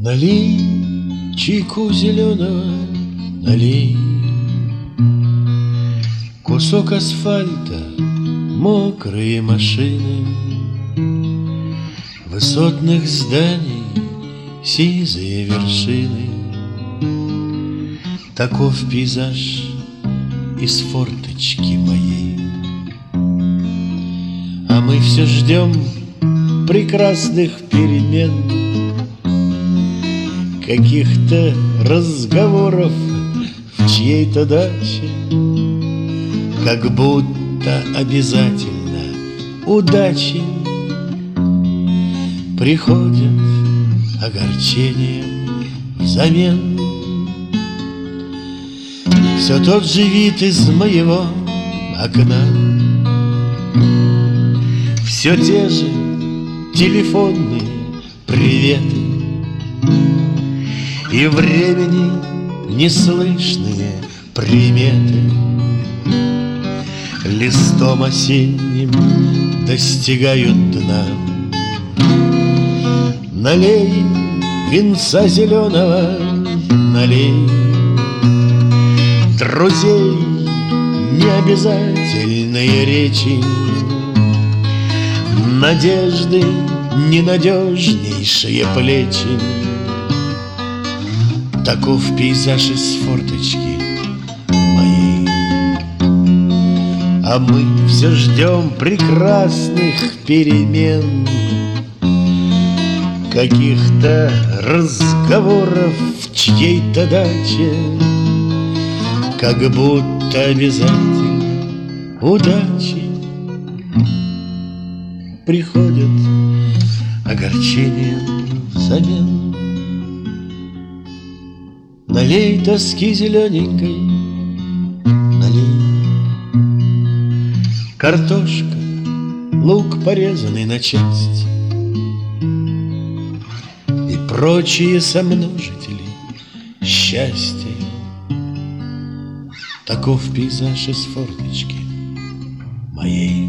Налей чайку зеленого, налей. Кусок асфальта, мокрые машины, высотных зданий сизые вершины. Таков пейзаж из форточки моей. А мы все ждем прекрасных перемен, каких-то разговоров в чьей-то даче, как будто обязательно удачи приходят огорчением взамен. Все тот же вид из моего окна, все те же телефонные приветы и времени неслышные приметы. Листом осенним достигают дна. Налей винца зеленого, налей. Друзей необязательные речи, надежды ненадежнейшие плечи. Таков пейзаж из форточки моей. А мы все ждем прекрасных перемен, каких-то разговоров в чьей-то даче, как будто обязательно удачи приходят огорчением взамен. Налей тоски зелененькой, налей. Картошка, лук порезанный на части и прочие сомножители счастья. Таков пейзаж из форточки моей.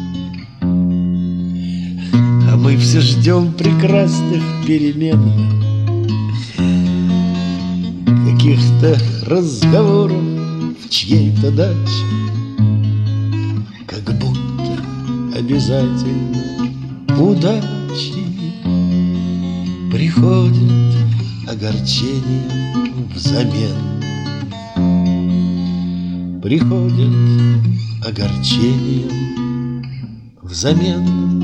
А мы все ждем прекрасных перемен, каких-то разговоров в чьей-то даче, как будто обязательно удачи приходит огорчением взамен. Приходит огорчением взамен.